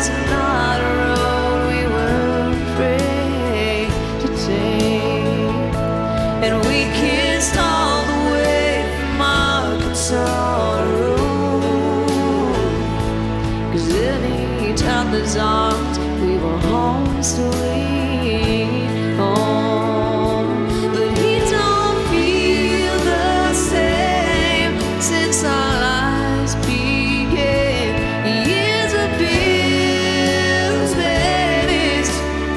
was not a road we were afraid to take, and we kissed all the way from Arkansas Road, 'cause in each other's arms we were home sweet home. But he don't feel the same since our lives began. Years of bills, babies,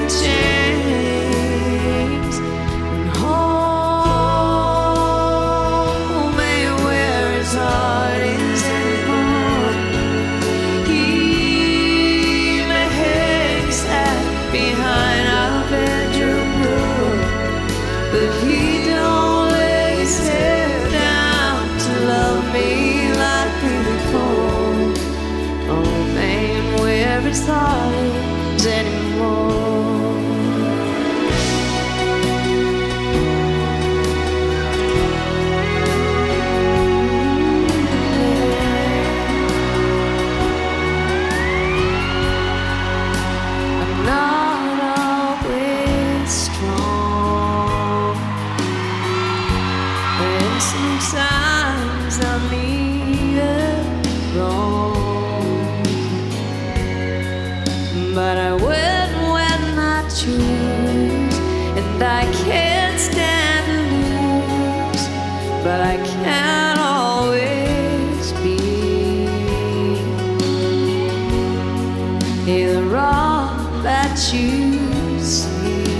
chains, and home ain't where his heart is anymore. He may hang his hat behind our bedroom door, but he don't lay his head down to love me like me before. Oh man, where his heart is anymore. I'm not always strong, and sometimes I'm even wrong, but I win when I choose, and I can't stand to lose, but I can't always be the wrong that you see.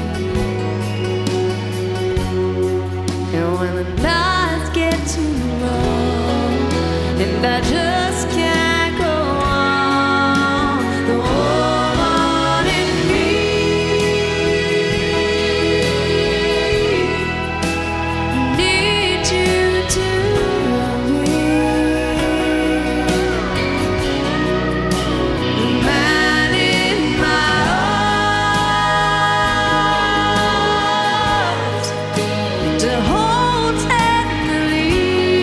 And when the nights get too long and I just can't go on, the woman in me needs you to be. The man in my arms to hold tenderly,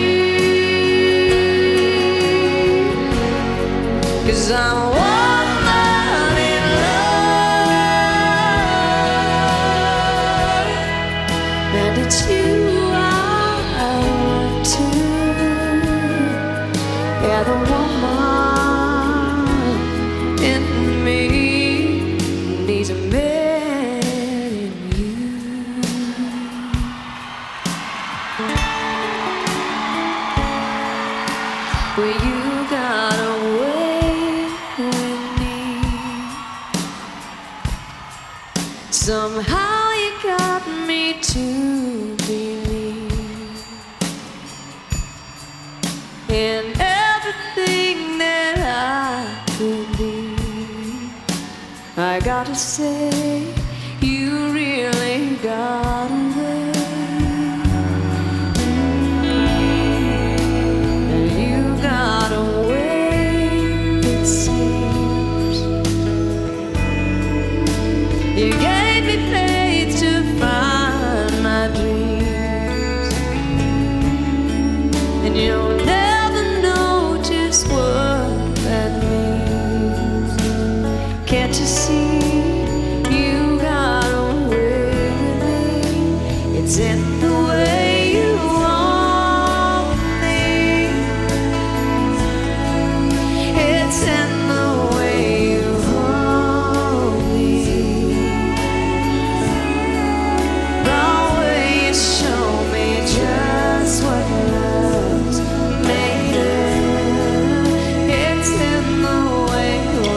'cause I'm a woman in love, and it's you I want to. Yeah, the woman in me needs a man in you. Well, you got away with me. Somehow you got me to believe in everything that I could be. I gotta say, you really got away. And you got away, it seems. You gave me faith to find my dreams, and you'll never know just what that means. Can't you see? You got away with me. It's in the way you want me. It's in the way you hold me. The way you show me just what love's made of. It's in the way we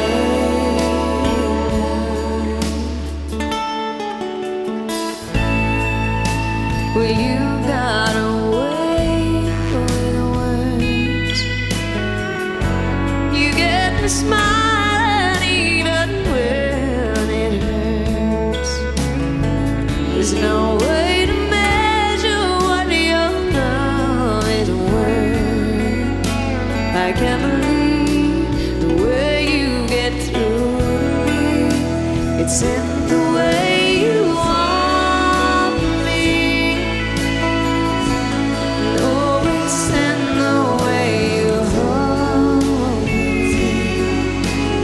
made. Well, you got away with words. You get me smiling even when it hurts. There's no way to measure what your love is worth. I can't believe the way you get through to me. It's in the way you want me. Oh, it's in the way you hold me.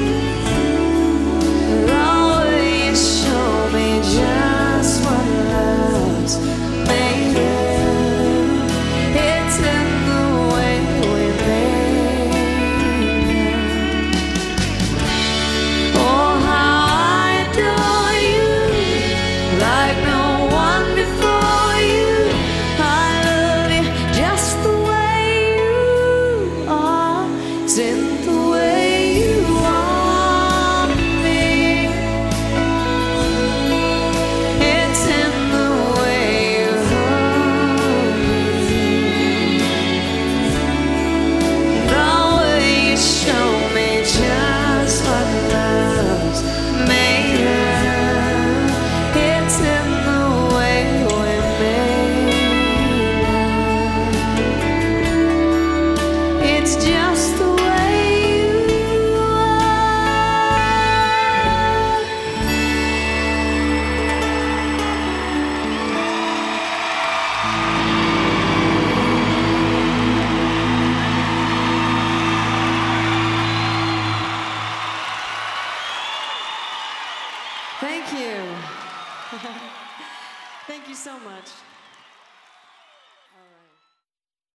Thank you. Thank you so much.